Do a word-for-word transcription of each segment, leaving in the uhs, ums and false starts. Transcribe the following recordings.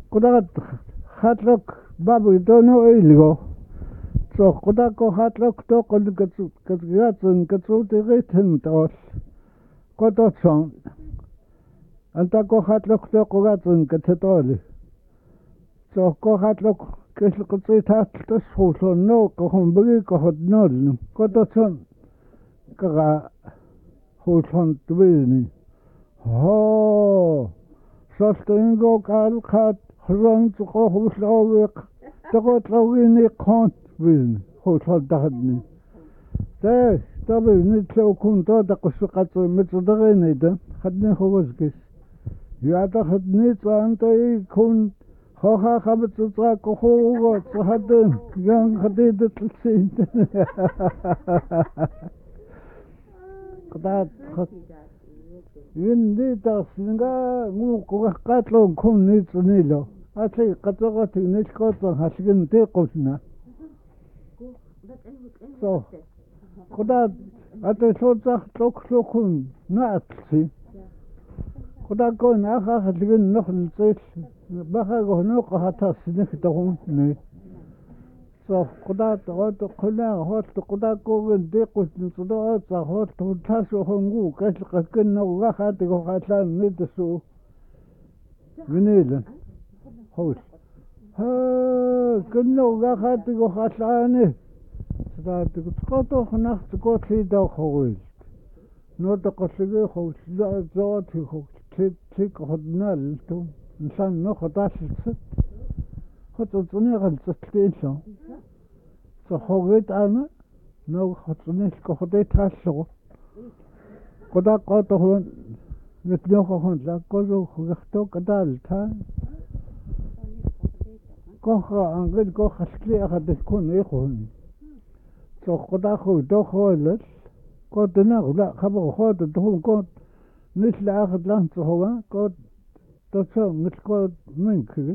kudagat hatlok babu dono ilgo so kudako hatlok to kon katsu katsu katsu te reten tos kodotson anta ko hatlok to kogatsun katoli so ko hatlok kesl kutsi tat to so no ko hon bugi ko hot nol kodotson kaga hoton twini ho Sostingo kalkat rond ko huslawik to tlawini kont win hotel dadni te tabi ni tlo kun to da kusqat mitdagini da hadni khowskis ya ta hadni tsante kun ho ha khabt tsa ko ho hadin yang hadid tsin qdat Yindi tasinga ngu ko katlo kun ni tsunilo ati katlo ti ni ko to hasgin te qusna so kuda ate so ta tok so kun na atsi kuda ko na ha hasgin no tsis ba ha go no ko hata sini to ni so kuda to to kuna hot kuda ko de qusni to ta hot to taso hongu kas qakin no ga hati go hatlan ni to vinil hos ha kunno ga hati go hatlan sta to to nacht ko ti do khowil no to qosige khos za za ti khos ti ti hodnal to insan no khotas خطو طنيغة تستيشن فخوغيت أنا نو خطنيش كخديت هالشغل قدا قاطه نتنوخ هون لا كوزو خختو كدال تا كوخا أنقل كوخ سكلي أخد تكون يخون سو قدا خو دو خولت قد ناغ لا خبر خود دهون قد نسل أخد لانت هو قد تصو مثل قد منكرت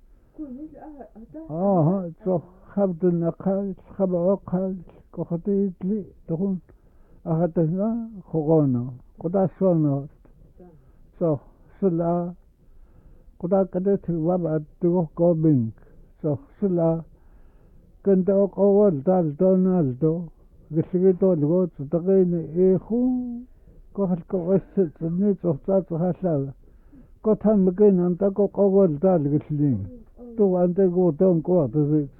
آه so خبط النقال خبر وقال كختيت لي تكون أخذتها خغانا قدا سونا so سلا قدا كدت وابد تروح كوبينك so سلا كنت أقول دال دونالدو رسيتو لغوت تغيني إيخو كهل كوست سنيت وحتات هسلا كتهم مكين أنت كقول دال رسلين تو أنت قو تون قوة تزيد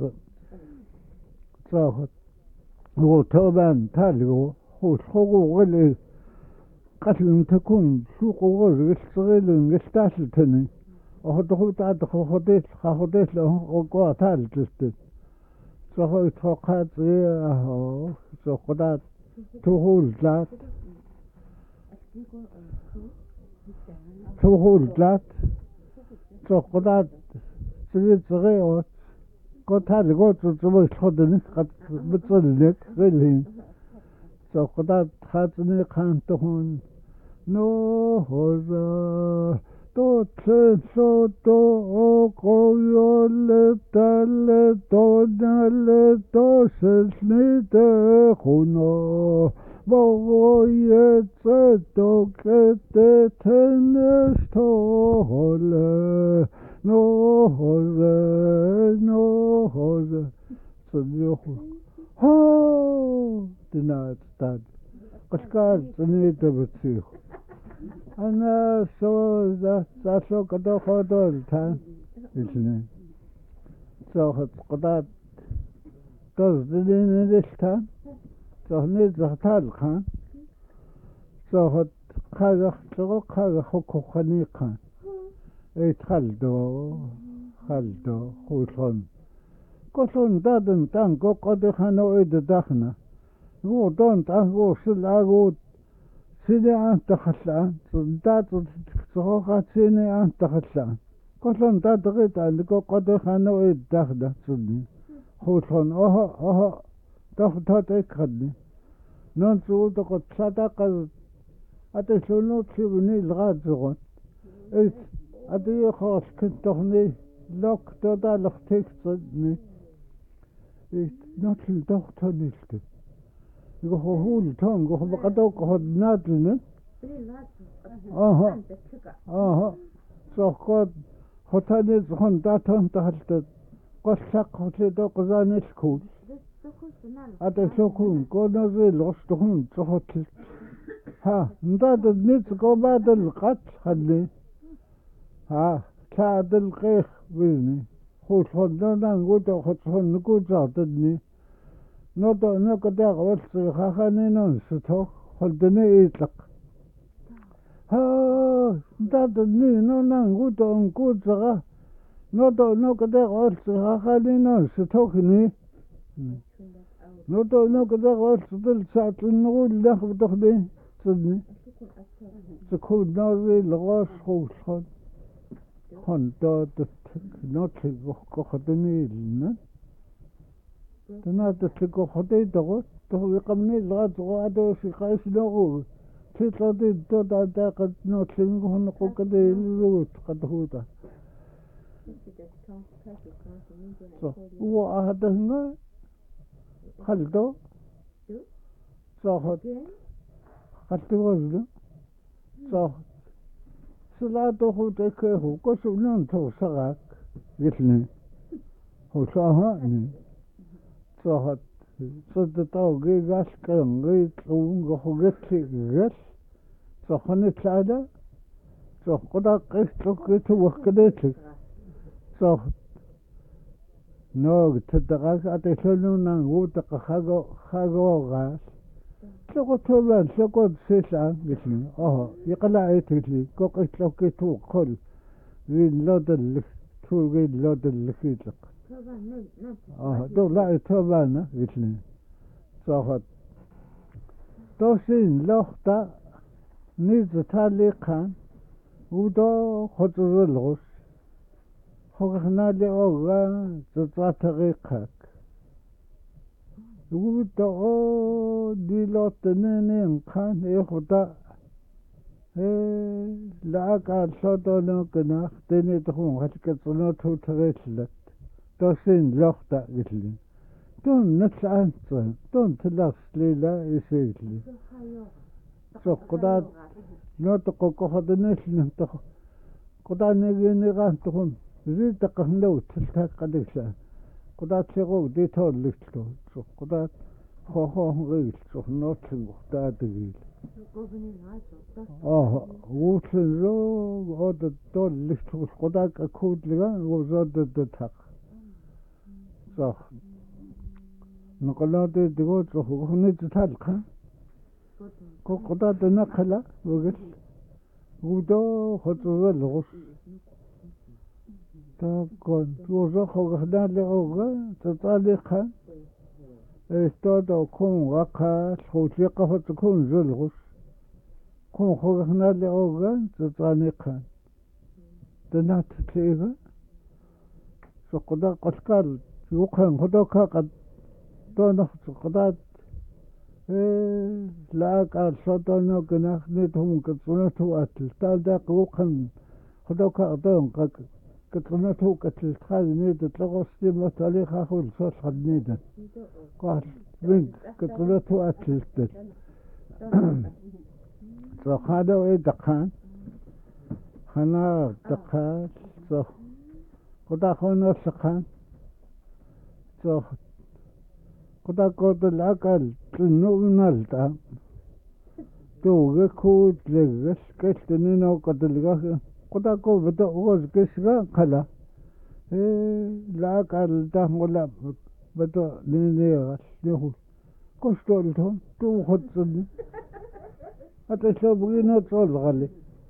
صاحت هو توبان تالو هو شغو غلي قتل تكون سوق غز يستغل يستاسل تاني وهو تعد خوديت خوديت له قوة تال تست صاحت فقط يا صاحت تقول ذات تقول ذات صاحت تريد صغيرة قلت هذا قلت تبغى تحضني قد بتصلك غيرين سو قد خاطني قانتهون نو هذا تو تسو تو قويل تل تو نل تو سلني تخونو بوي تو كت تنستو هلا No Jose, no Jose. So you oh, denied that. Oscar, the need of a two. And uh, so that that's so good all the time, isn't it? So it's that does the in this time. So needs a tal khan. So it Kazakh, so Kazakh Hokokani khan. إيه خلدو خلدو خوشون كوشون دادن تانكو قد خانو إيد داخنا هو دون تانكو سلا هو سيدي عن تخلان داد تخوخات سيني عن تخلان كوشون داد غيت عندكو قد خانو إيد داخنا سيدي خوشون أها أها تفتات إكخدني نون سؤول تقول صدقة أتسلونو تشيبني لغاد زغن إيه أدي خاص كنت تغني لوك تودا لختيك صدني ناتل دكتور نيشت يقول هو التون يقول بقدوك هاد ناتلن آها آها سوكود хотаны хон датон тахалта qollaq hotlito qsaanilkuul ata sokun konosi lostun sohotl ha ndadad nit qobadal qat khalli ha taadal qeex wini khut hoddan guto khotson nukuzaadni noto nokada qolsi khakhanin sutok holdene itlaq ha ndadad ni nonan guto onkuzaga noto nokada qolsi khakhanin sutokni noto nokada qolsi dil saatlnugul lakhbtokhni صدني تكون ناري لغاش خوشان خاندا دتك ناتي وخدني لنا تنادت لك خدي دغت تو يقمني لغات غادو في قايس نغو تطلدي دودا داقت ناتي نغو قدي لوت قد هودا هو هذا هنا خلدو صاحت خطوزل صح سلاتو خوتك هو كسولن تو سغاك مثلني هو صاحني صاحت صدتو جيغاش كان جي تون غوغتي غس صحني تلادا صح قدا قشتو كتو وكدت صح نوغ تدغاك اتسلونا غوتق خاغو خاغو غاس لقد توبان لقد سيسان مثلي اه يقلع يتلي كوكيت لو كيتو كل وين لودل تو وين لودل فيتك اه دو لا توبان مثلي صاحت توسين لوختا نيز تالي كان ودو خطر الغش خوخنا لي اوغا تطاتغيقك ودا ديلاتنين كان يخدا لا قال صدنا كنا تني تكون هتك صنوتو تغسلت توسين لوختا مثلي دون نتسان دون تلاس ليلا يسيلي سو قدا نوتو كوخدنيش نتو قدا نيغي نيغان تكون زيد تقندو تلتا قدسا قدا تشغو دي تول لفتو سو قدا خوخو غيل سو نوتن قدا دغيل اه ووتن زو قد تول لفتو قدا كود لغا وزاد دتاق صح نقلات دغو سو خني تالخا كو قدا دنخلا وغل ودو خطو لغش تكون توزخ وغدا لغا تطالقها استودو كون وقا خوتيقة فتكون زلغس كون خوغنا لغا تطالقها تنات تليغا سقدا قشكال يوقن خدوكا قد دونخ سقدات لا قال صدنو كناخ نتهم كتصنتو أتل تالداق وقن خدوكا دون قد كترنته كتل خال نيدة لغوستي ما تاريخ أخو الصوت خد نيدة قال بنت كترنته أتلتت فخادوا إيه دقان خنا دقان صح قدا خونا سقان صح قدا قد الأقل تنو نالتا توغي كود لغس كتنينو قد الغاق قدا كو بدا اوز كسغا قلا لا قال ده ولا بدا نينيغا يهو كوستولتون تو خدني حتى شابغينا طول غلي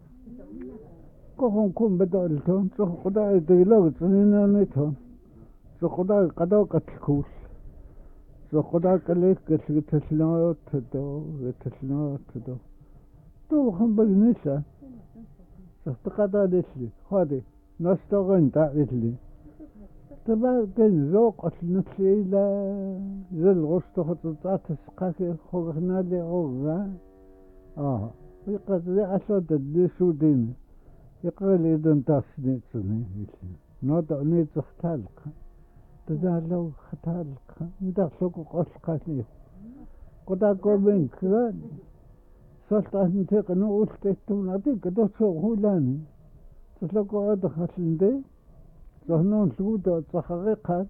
كوهم كون بدا التون تو قدا ديلو تنينا نيتون تو قدا قدا قتلكوس تو قدا قليك كتلات تدو تتلات تدو تو هم بنيسا تقطع ليشلي خادي نستغن تعرفلي تبع كنزوق أصلنتلي لا زل غشت خططات سقاك خوغنا لي غوغا آه يقال لي أسود الديسو دين يقال لي دن تاسني تسني نوضع نيت اختالك تزالو ختالك ندخلوك قصقاتني قدا قوبين كران سلطة نتيق نقول تيتون أديك دوتو هولاني تصلكو أدخلندي صهنون سودة صحقيقة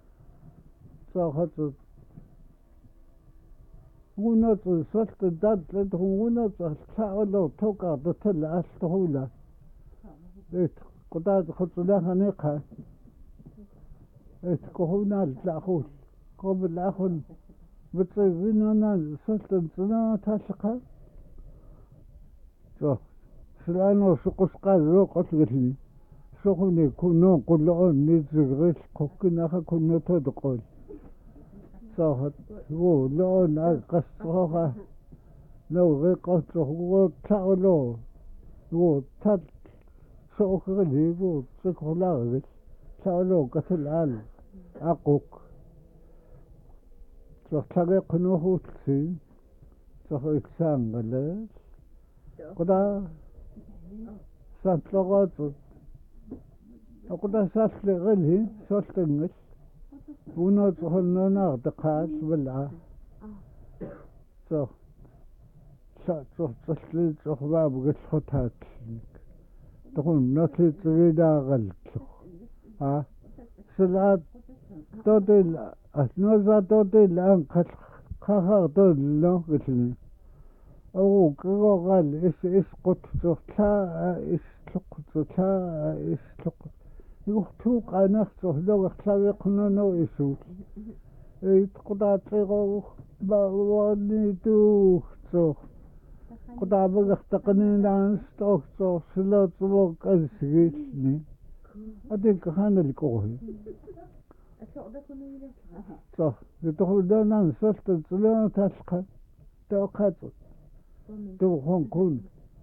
صاحت ونات صلت الداد لده ونات صلت توقع دتل أستهولة إيه قداد خطلها نقها إيه كهونا الأخول قبل الأخول بتصيبين أنا صلت الصلاة تشقى صح سلانو سقوس قازو قصقتني سخوني كنو قلعون نزغيش قوكنا كنو تدقل صاحت هو لون أقصوها لو غي قصوه هو تاولو هو تد سوق غلي هو سوق لاغل تاولو قتل عال أقوك صاح تاقي قنو هو تسين صاح إكسان غلال قدا ساتلغات قدا ساتل غلي ساتل نش ونات هنا نغدقاش بالع صح صح صح صح صح باب قد خطات تقول ناتي تريدا غلط ها سلعات تودي أثناء تودي الآن قد خاخر تودي لون قتلني أو كذا قال إيش إيش قط صوتها إيش صوتها إيش صوت يختوق أنا صوت لو اختار يقولون نو إيشوت إيه قطع تيغو بواني تو صوت قطع بقتقني ناس توك صوت سلوت صوت أزيشني أديك خان الكوهي صح يدخل دانا صوت الصلاة تشقى توقعت تو هون كون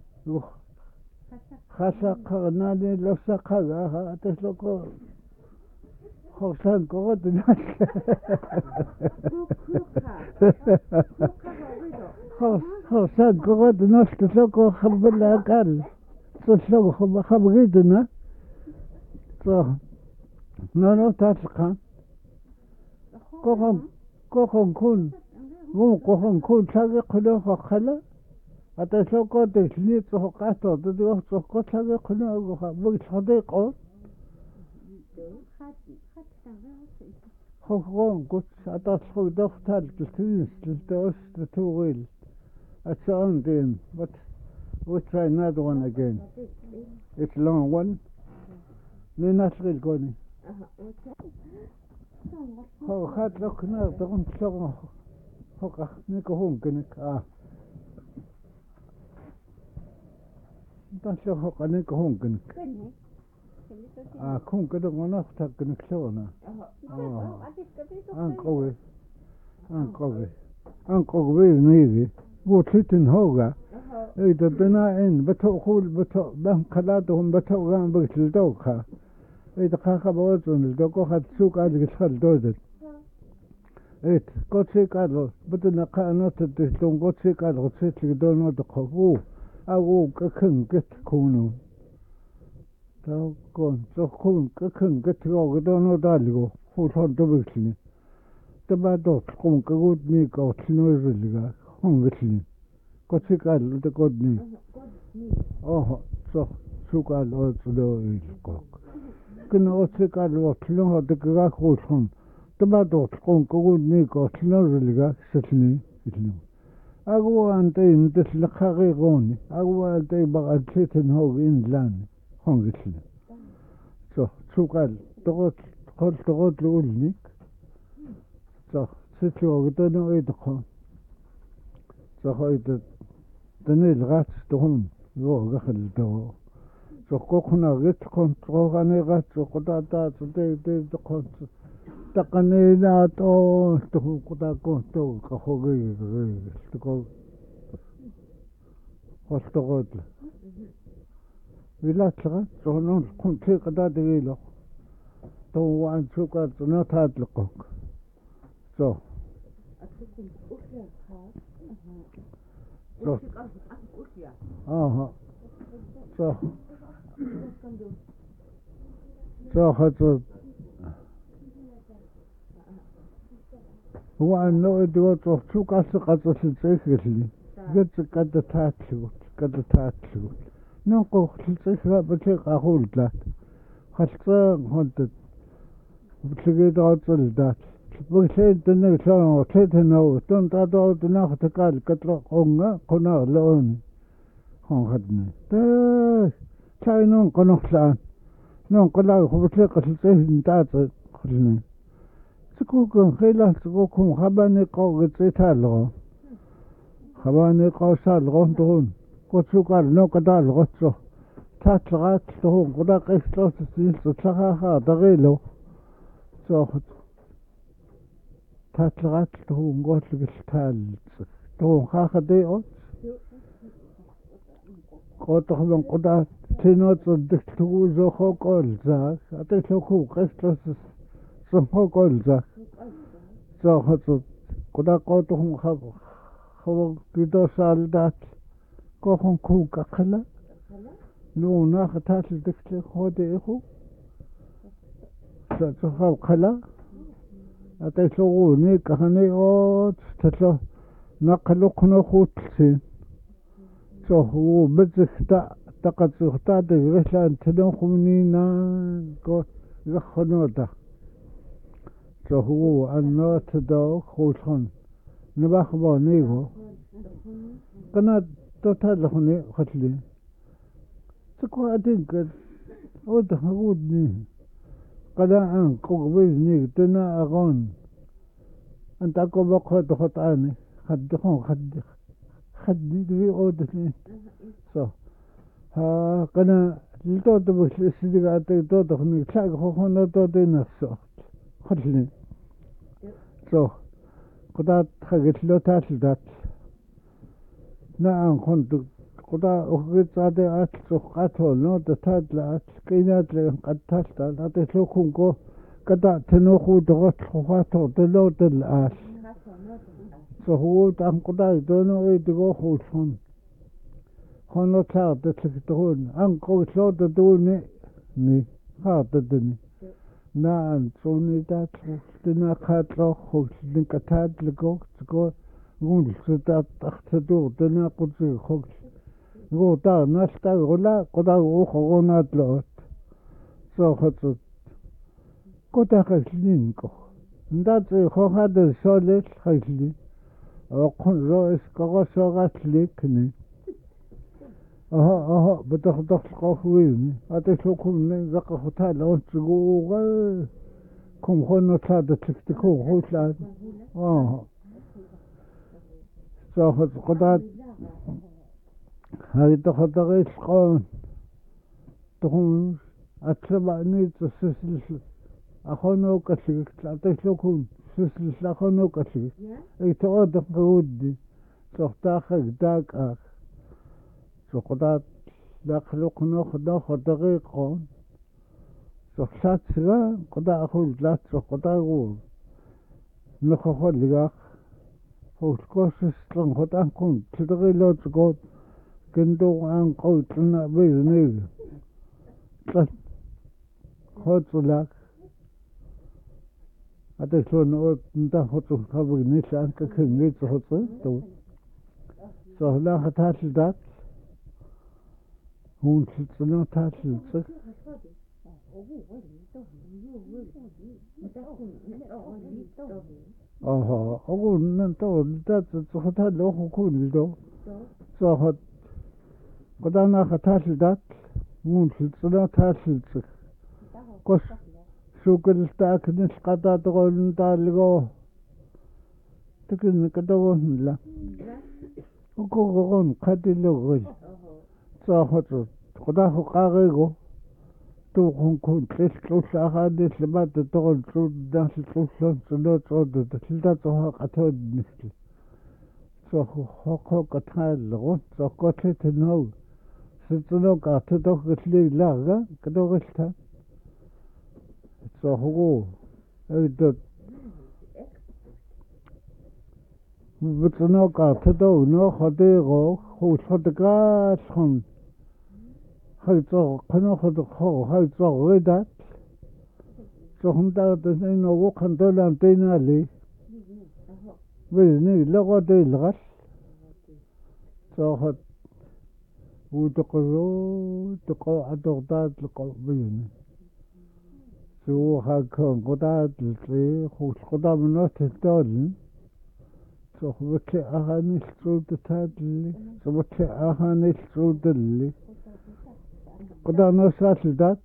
خاشق نادي لو سقها تسلكو خرسان قرد ناس خرسان قرد ناس تسلكو خبر لها قال تسلكو خب خبريدنا صح نانو تسقى كوخن كوخن كون مو كوخن كون تاقي قلو خلا حتى شو قلت لي تحققت تدور تحققت هذا كله بقول صديقه خوفون قلت حتى شو دفتر الكنيس للتوس لتوغيل أتسأل دين but we try another one again it's long one لنشغل قوني هو خات لك نار تقوم تشغل هو نيكو هون كنك آه تشوف قنيك هون كنك آه كون كده منافتك كنك شونا آه أن قوي أن قوي أن قوي نيجي وتلتن هوجا إذا بناء بتأخذ بتأ بهم خلاتهم بتأخذ بتلدوكها إذا خاخ بوزن الدوكو خد سوق على الخل دوزت إيه قصي قالوا بدنا قانوت الدستون قصي قالوا قصي تقدرون تقفوا أو كخن كتكونوا تكون تكون كخن كتكوا قدرنا دالجو هو صار تبصلي تبى دوت كون كقول نيك أو تنوزلجا هم بصلي قصي قالوا تقولني آه صح شو قالوا تلو يلقاك كنا قصي قالوا تلو هذا كذا خوشهم تبى دوت كون كقول نيك أو تنوزلجا ستني ستني أقوى أنتي ندس لخاغي غوني أقوى أنتي بغا تيتن هوغ إن لاني هون قتلني صح شو قال تغط قل تغط لأولنيك صح ستي وقتنا ويدقون صح ويدت تنيل غاتس تغن يوغ غخل دو صح قوخنا غتكون تغاني غاتس وقطاتا تدي دي دقون تقنينا تو تو قطع كون تو كخوغي غي تكو هستغد ولا ترى تونون كون تي قدا ديلو تو وان شوكا تنات لقوك so so aha so so hat هو أنه إذا تروح قص قصص الزيخلي قد قد تاتلوت قد تاتلوت ننقو خلصيها بتلقى أقول ذات خلصان هونت بتلقي دعوت ذات بتلقي تنك شان وتلقي تنو تون تدعو تناخ تقال كتلا قونا قنا لون هون خدني تا شاي نون قنوخ لان نون قلا بتلقي خلصيه انتات خلني سكوكم خيلا سكوكم خباني قو قصيتها خباني قو سال تهون قصوكال نو قدال غصو تاتلغات تهون قدا قيسلو تسيل تتلغاها دغيلو سوخت تاتلغات تهون قوتلق التال تهون خاخ ديوت قوتخ من قدا تينو تصدق تغوزو خو قول زاك اتيسو خو قيسلو سمخو قول زاك سوخت قدا قوتخم خاخ خو قدو سال دات كوخن كوكا خلا لو ناخ تاتل دكتل خودي إخو تتخل خلا أتيسوغو نيك هني أوت تتلو نقلو قنو خوتلسين سوهو بزخ تا تقد سوختا دغرسان تنوخو منينا كو يخنو دا سوهو أنو تدو خوتخن نباخبو نيغو قنات توتال هوني خطلي تكو أدينك أود هودني قدا عن قبيزني تنا أغون أنت أكو بقى تخطاني خد خون خد خد دي أودني صح ها قنا لتو تبغى السيدك أتى تو تخني تلاقي خون تو تينا صح خطلي صح قدا خجت لو تاتل دات نعم كنت قدا أخذت هذا أكل سقطه نو تتاد لا كينات لين قد تاد لا تسلكون كو قدا تنوخو دغت خواته تلو تلأس فهو تام قدا يدونو يدغو خوشون خانو تاد تسكتون أن قو تلو تدوني ني هاتدني نعم سوني تاد تنا خاتلو خوش نكتاد لغو تقول قول ستات تختدو تنا قدسي خوش قول تا ناستا غلا قدا غوخو غونات لوت سوخت قدا خشلين كو ندات خوخاد سولت خشلي وقن رويس كغو سوغات ليكني اها اها بتخدخ قوخويني اتشوكم نزق خطا لون تقوغ كم خونو تاد تكتكو خوشلاد اه سوف قطعت هذه تخطغيش قون تخون أتسبعني تسلسل أخونو كتلك تعطيش لكم تسلسل أخونو كتلك أي تغادق قودي سوف تاخك داك أخ سوف قطعت داخلوك نوخ نوخ دقيقون سوف ساتسلا قطع أخوك لا سوف قطع غور نوخ خود لغاك هوسكوسس لان خدان كون تدغي لوت كود كندو عن قوت لنا بيزنيز تلت خود لك هذا شو نقول نتا خطو خبر نيش عنك كن نيش خطو تو سهلا خطاش دات هون تلتنا تاش لسك آها أقول ننتو دات خطا لو خون لدو سهد قدانا خطاش دات هون تلتنا تاش لسك قش شوكل تاك نش قطع تقول نتالغو تكن كدوون لا وكوغون قدي لغوي سهد قدا خقاغيغو تو كون كون تلش تلش أخذ سبات تقول تلش داس تلش تلش تلش تلش تلش قطعد مثل سخو خو قطع لغو سخو تنو ستنو قطع تقول لا كدو غشتا سخو هيدا بتنو قطع تو نو خديغو خو صدقات خن هيدا كنا خد خو هيدا غيدات سهم دا تنين وقن دولان تينالي بيني لغة دي الغش ساخد utoqulu toqatortaatleqorpiguni suuqaakkoon qutaatlutli quullqutamunnertiltoolun soqvutli aqanilluutataatli suvutli aqanilluutalli qutanersaallutaat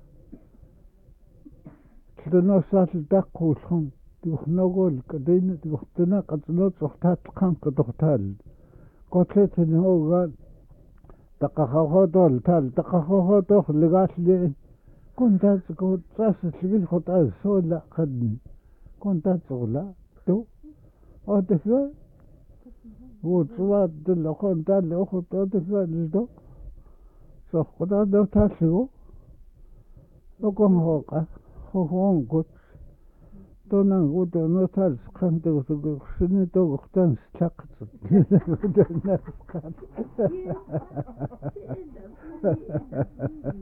тлунерсааллутааққууллун тигорногуул катина тигортуна qatinersortaatleqqaan qatortaal qotletinuugaat таққаррахоотоол таал таққаррахоотоор лигаалли кунтаатсикуут саассаллигил сула қадни кунтаатсорула ту отефа уутсуаат туллоқон таалли охут отефа лто соққутаадертааллигу оконхооқа хохоонгут тонан гутонертаалс қантагусугу синитогортаанс тааққатсут гутонерсқаат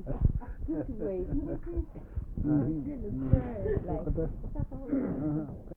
Good way. Like,